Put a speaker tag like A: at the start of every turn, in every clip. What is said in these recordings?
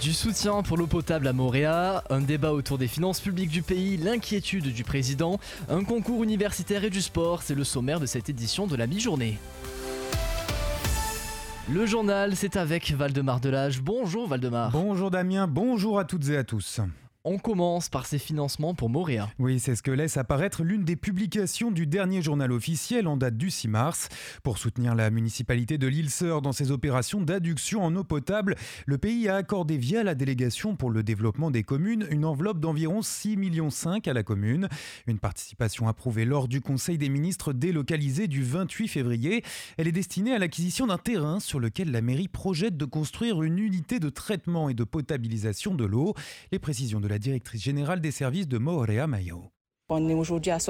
A: Du soutien pour l'eau potable à Mooréa, un débat autour des finances publiques du pays, l'inquiétude du président, un concours universitaire et du sport, c'est le sommaire de cette édition de la mi-journée. Le journal, c'est avec Valdemar Delage. Bonjour Valdemar.
B: Bonjour Damien, bonjour à toutes et à tous.
A: On commence par ces financements pour Mooréa.
B: Oui, c'est ce que laisse apparaître l'une des publications du dernier journal officiel en date du 6 mars. Pour soutenir la municipalité de l'Île-Sœur dans ses opérations d'adduction en eau potable, le pays a accordé via la délégation pour le développement des communes une enveloppe d'environ 6,5 millions à la commune. Une participation approuvée lors du Conseil des ministres délocalisé du 28 février. Elle est destinée à l'acquisition d'un terrain sur lequel la mairie projette de construire une unité de traitement et de potabilisation de l'eau. Les précisions de la directrice générale des services de Mooréa Mayo.
C: On est aujourd'hui à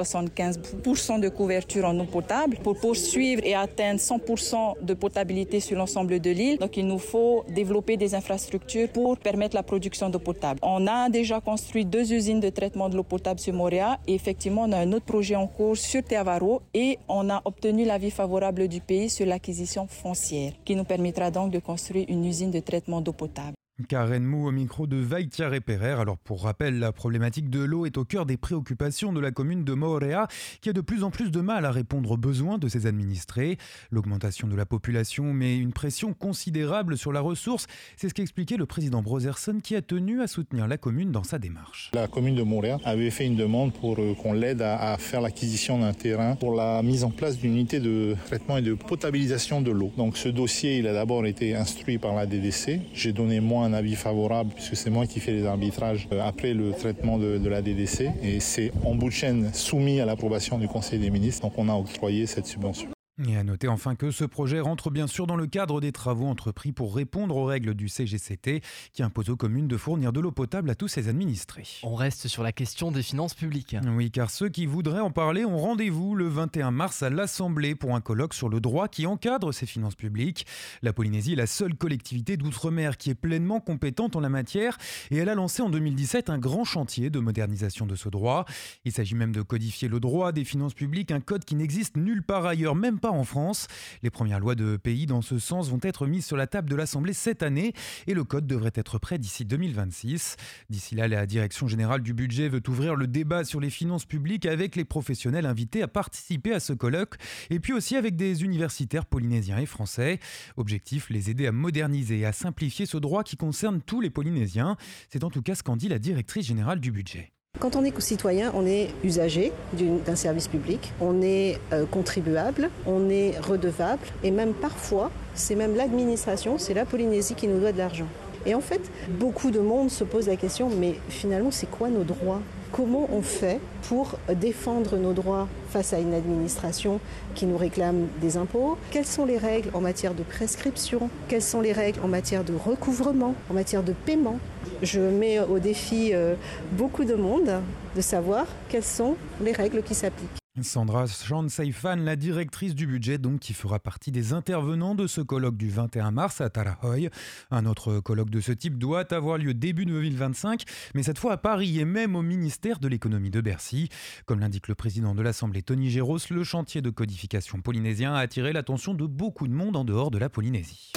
C: 75% de couverture en eau potable pour poursuivre et atteindre 100% de potabilité sur l'ensemble de l'île. Donc il nous faut développer des infrastructures pour permettre la production d'eau potable. On a déjà construit 2 usines de traitement de l'eau potable sur Mooréa et effectivement on a un autre projet en cours sur Teavaro et on a obtenu l'avis favorable du pays sur l'acquisition foncière qui nous permettra donc de construire une usine de traitement d'eau potable.
B: Karen Mou au micro de Vaïtiare Perer. Alors pour rappel, la problématique de l'eau est au cœur des préoccupations de la commune de Mooréa qui a de plus en plus de mal à répondre aux besoins de ses administrés. L'augmentation de la population met une pression considérable sur la ressource. C'est ce qu'expliquait le président Brozerson qui a tenu à soutenir la commune dans sa démarche.
D: La commune de Mooréa avait fait une demande pour qu'on l'aide à faire l'acquisition d'un terrain pour la mise en place d'une unité de traitement et de potabilisation de l'eau. Donc ce dossier, il a d'abord été instruit par la DDC. J'ai donné un avis favorable puisque c'est moi qui fais les arbitrages après le traitement de la DDC et c'est en bout de chaîne soumis à l'approbation du Conseil des ministres, donc on a octroyé cette subvention.
B: Et à noter enfin que ce projet rentre bien sûr dans le cadre des travaux entrepris pour répondre aux règles du CGCT qui impose aux communes de fournir de l'eau potable à tous ses administrés.
A: On reste sur la question des finances publiques.
B: Oui, car ceux qui voudraient en parler ont rendez-vous le 21 mars à l'Assemblée pour un colloque sur le droit qui encadre ces finances publiques. La Polynésie est la seule collectivité d'outre-mer qui est pleinement compétente en la matière et elle a lancé en 2017 un grand chantier de modernisation de ce droit. Il s'agit même de codifier le droit des finances publiques, un code qui n'existe nulle part ailleurs, même pas en France. Les premières lois de pays dans ce sens vont être mises sur la table de l'Assemblée cette année et le code devrait être prêt d'ici 2026. D'ici là, la Direction générale du budget veut ouvrir le débat sur les finances publiques avec les professionnels invités à participer à ce colloque et puis aussi avec des universitaires polynésiens et français. Objectif, les aider à moderniser et à simplifier ce droit qui concerne tous les Polynésiens. C'est en tout cas ce qu'en dit la directrice générale du budget.
E: Quand on est citoyen, on est usager d'un service public, on est contribuable, on est redevable et même parfois, c'est même l'administration, c'est la Polynésie qui nous doit de l'argent. Et en fait, beaucoup de monde se pose la question, mais finalement, c'est quoi nos droits ? Comment on fait pour défendre nos droits face à une administration qui nous réclame des impôts ? Quelles sont les règles en matière de prescription ? Quelles sont les règles en matière de recouvrement, en matière de paiement ? Je mets au défi beaucoup de monde de savoir quelles sont les règles qui s'appliquent.
B: Sandra Chan-Saifan, la directrice du budget, donc, qui fera partie des intervenants de ce colloque du 21 mars à Tarahoy. Un autre colloque de ce type doit avoir lieu début 2025, mais cette fois à Paris et même au ministère de l'économie de Bercy. Comme l'indique le président de l'Assemblée, Tony Géros, le chantier de codification polynésien a attiré l'attention de beaucoup de monde en dehors de la Polynésie.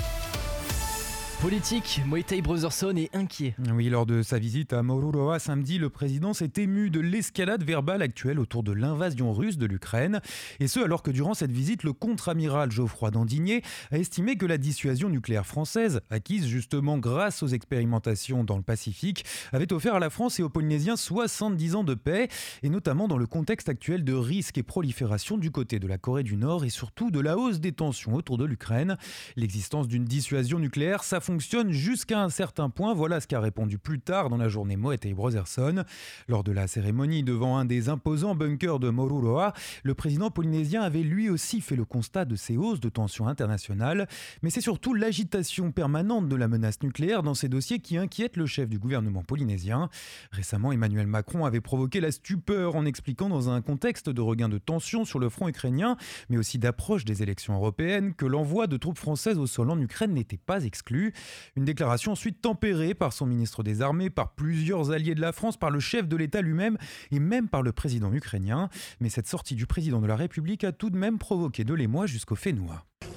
A: Politique, Moitai Brotherson est inquiet.
B: Oui, lors de sa visite à Moruroa samedi, le président s'est ému de l'escalade verbale actuelle autour de l'invasion russe de l'Ukraine. Et ce, alors que durant cette visite, le contre-amiral Geoffroy d'Andigné a estimé que la dissuasion nucléaire française, acquise justement grâce aux expérimentations dans le Pacifique, avait offert à la France et aux Polynésiens 70 ans de paix, et notamment dans le contexte actuel de risque et prolifération du côté de la Corée du Nord et surtout de la hausse des tensions autour de l'Ukraine. L'existence d'une dissuasion nucléaire, ça fonctionne jusqu'à un certain point. Voilà ce qu'a répondu plus tard dans la journée Moitai Brotherson. Lors de la cérémonie devant un des imposants bunkers de Moruroa, le président polynésien avait lui aussi fait le constat de ces hausses de tensions internationales. Mais c'est surtout l'agitation permanente de la menace nucléaire dans ces dossiers qui inquiète le chef du gouvernement polynésien. Récemment, Emmanuel Macron avait provoqué la stupeur en expliquant dans un contexte de regain de tension sur le front ukrainien, mais aussi d'approche des élections européennes, que l'envoi de troupes françaises au sol en Ukraine n'était pas exclu. Une déclaration ensuite tempérée par son ministre des Armées, par plusieurs alliés de la France, par le chef de l'État lui-même et même par le président ukrainien. Mais cette sortie du président de la République a tout de même provoqué de l'émoi jusqu'au Fénois.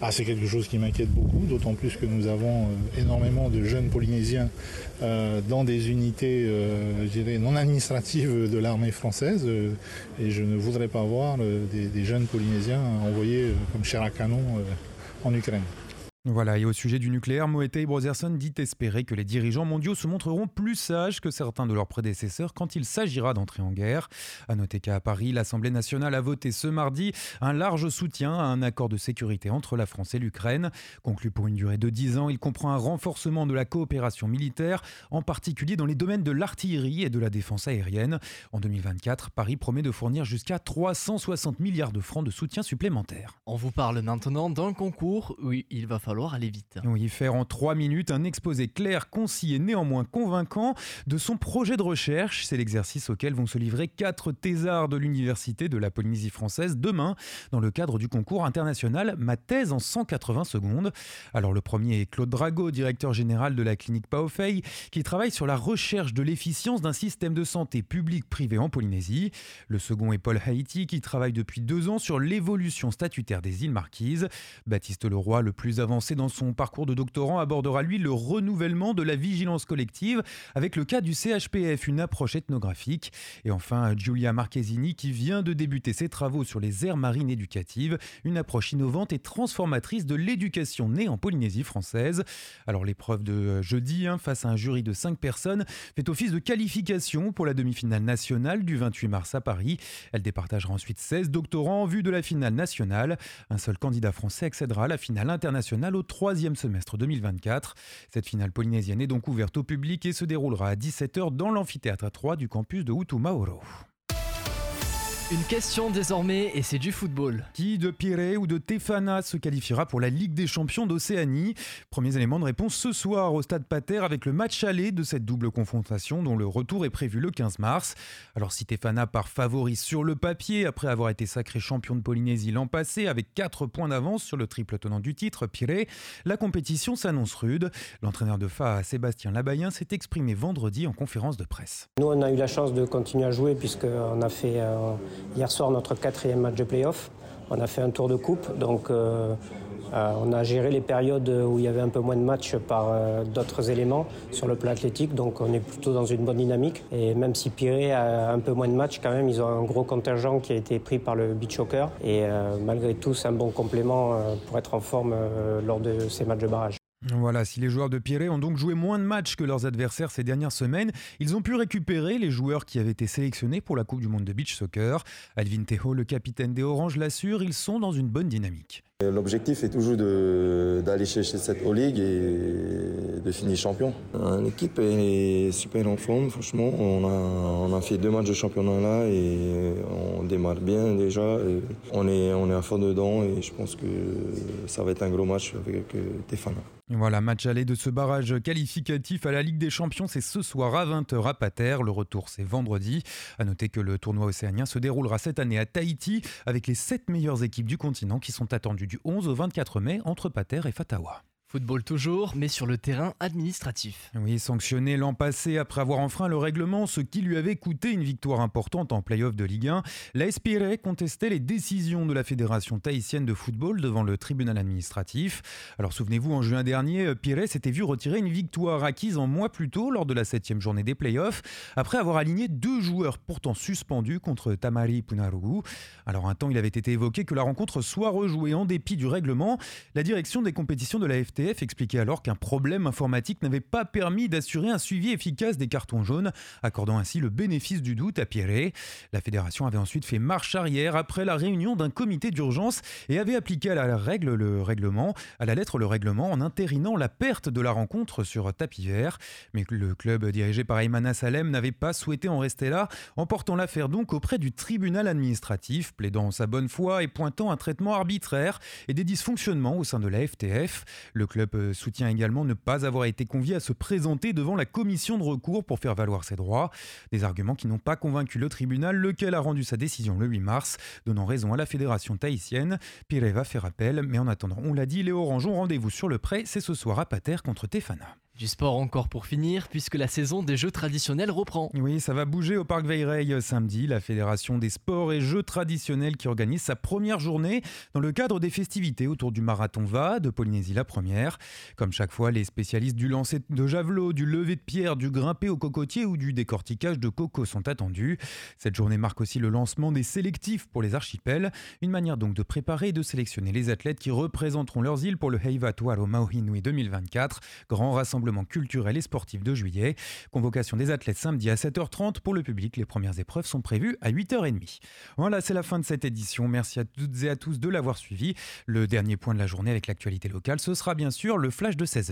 D: C'est quelque chose qui m'inquiète beaucoup, d'autant plus que nous avons énormément de jeunes Polynésiens dans des unités je dirais, non administratives de l'armée française. Et je ne voudrais pas voir des jeunes Polynésiens envoyés comme chair à canon en Ukraine.
B: Voilà, et au sujet du nucléaire, Moetai Brotherson dit espérer que les dirigeants mondiaux se montreront plus sages que certains de leurs prédécesseurs quand il s'agira d'entrer en guerre. À noter qu'à Paris, l'Assemblée nationale a voté ce mardi un large soutien à un accord de sécurité entre la France et l'Ukraine. Conclu pour une durée de 10 ans, il comprend un renforcement de la coopération militaire, en particulier dans les domaines de l'artillerie et de la défense aérienne. En 2024, Paris promet de fournir jusqu'à 360 milliards de francs de soutien supplémentaires.
A: On vous parle maintenant d'un concours où il va falloir aller vite.
B: Oui, faire en 3 minutes un exposé clair, concis et néanmoins convaincant de son projet de recherche. C'est l'exercice auquel vont se livrer 4 thésards de l'Université de la Polynésie française demain dans le cadre du concours international Ma thèse en 180 secondes. Alors le premier est Claude Drago, directeur général de la clinique Paofei, qui travaille sur la recherche de l'efficience d'un système de santé public-privé en Polynésie. Le second est Paul Haïti, qui travaille depuis 2 ans sur l'évolution statutaire des îles Marquises. Baptiste Leroy, le plus avancé dans son parcours de doctorant, abordera lui le renouvellement de la vigilance collective avec le cas du CHPF, une approche ethnographique. Et enfin, Giulia Marchesini qui vient de débuter ses travaux sur les aires marines éducatives, une approche innovante et transformatrice de l'éducation née en Polynésie française. Alors l'épreuve de jeudi, face à un jury de 5 personnes, fait office de qualification pour la demi-finale nationale du 28 mars à Paris. Elle départagera ensuite 16 doctorants en vue de la finale nationale. Un seul candidat français accédera à la finale internationale au 3e semestre 2024. Cette finale polynésienne est donc ouverte au public et se déroulera à 17h dans l'amphithéâtre 3 du campus de Utumaoro.
A: Une question désormais, et c'est du football.
B: Qui de Pirée ou de Tefana se qualifiera pour la Ligue des champions d'Océanie ? Premiers éléments de réponse ce soir au stade Pater avec le match aller de cette double confrontation dont le retour est prévu le 15 mars. Alors si Tefana part favori sur le papier après avoir été sacré champion de Polynésie l'an passé avec 4 points d'avance sur le triple tenant du titre, Pirée, la compétition s'annonce rude. L'entraîneur de FA, Sébastien Labayen, s'est exprimé vendredi en conférence de presse.
F: Nous on a eu la chance de continuer à jouer puisqu'on a fait hier soir notre 4e match de play-off. On a fait un tour de coupe, donc on a géré les périodes où il y avait un peu moins de matchs par d'autres éléments sur le plan athlétique, donc on est plutôt dans une bonne dynamique. Et même si Pirée a un peu moins de matchs, quand même, ils ont un gros contingent qui a été pris par le beach soccer. Et malgré tout, c'est un bon complément pour être en forme lors de ces matchs de barrage.
B: Voilà, si les joueurs de Pirée ont donc joué moins de matchs que leurs adversaires ces dernières semaines, ils ont pu récupérer les joueurs qui avaient été sélectionnés pour la Coupe du Monde de beach soccer. Alvin Teho, le capitaine des Oranges, l'assure, ils sont dans une bonne dynamique.
G: L'objectif est toujours d'aller chercher cette All-League et de finir champion. L'équipe est super en forme, franchement. On a fait 2 matchs de championnat là et on démarre bien déjà. On est à fond dedans et je pense que ça va être un gros match avec Tefana.
B: Voilà, match aller de ce barrage qualificatif à la Ligue des Champions, c'est ce soir à 20h à Pater. Le retour, c'est vendredi. À noter que le tournoi océanien se déroulera cette année à Tahiti avec les 7 meilleures équipes du continent qui sont attendues du 11 au 24 mai entre Pater et Fatawa.
A: Football toujours, mais sur le terrain administratif.
B: Oui, sanctionné l'an passé après avoir enfreint le règlement, ce qui lui avait coûté une victoire importante en play-off de Ligue 1. L'AS Pirée contestait les décisions de la Fédération tahitienne de football devant le tribunal administratif. Alors souvenez-vous, en juin dernier, Pirée s'était vu retirer une victoire acquise un mois plus tôt lors de la 7e journée des play-offs, après avoir aligné 2 joueurs pourtant suspendus contre Tamari Punarugu. Alors un temps, il avait été évoqué que la rencontre soit rejouée en dépit du règlement. La direction des compétitions de la FTF expliquait alors qu'un problème informatique n'avait pas permis d'assurer un suivi efficace des cartons jaunes, accordant ainsi le bénéfice du doute à Pirée. La fédération avait ensuite fait marche arrière après la réunion d'un comité d'urgence et avait appliqué à la lettre le règlement en entérinant la perte de la rencontre sur tapis vert. Mais le club dirigé par Aymana Salem n'avait pas souhaité en rester là, en portant l'affaire donc auprès du tribunal administratif, plaidant sa bonne foi et pointant un traitement arbitraire et des dysfonctionnements au sein de la FTF. Le club soutient également ne pas avoir été convié à se présenter devant la commission de recours pour faire valoir ses droits. Des arguments qui n'ont pas convaincu le tribunal, lequel a rendu sa décision le 8 mars, donnant raison à la fédération tahitienne. Pirée va faire appel, mais en attendant, on l'a dit, les Oranges ont rendez-vous sur le prêt, c'est ce soir à Pater contre Tefana.
A: Du sport encore pour finir, puisque la saison des jeux traditionnels reprend.
B: Oui, ça va bouger au Parc Veilleray samedi. La Fédération des sports et jeux traditionnels qui organise sa première journée dans le cadre des festivités autour du Marathon Va de Polynésie la première. Comme chaque fois, les spécialistes du lancer de javelot, du lever de pierre, du grimper au cocotier ou du décortiquage de coco sont attendus. Cette journée marque aussi le lancement des sélectifs pour les archipels. Une manière donc de préparer et de sélectionner les athlètes qui représenteront leurs îles pour le Heiwatuaro Mauhinui 2024, grand rassemblement culturel et sportif de juillet. Convocation des athlètes samedi à 7h30 pour le public. Les premières épreuves sont prévues à 8h30. Voilà, c'est la fin de cette édition. Merci à toutes et à tous de l'avoir suivi. Le dernier point de la journée avec l'actualité locale, ce sera bien sûr le flash de 16h.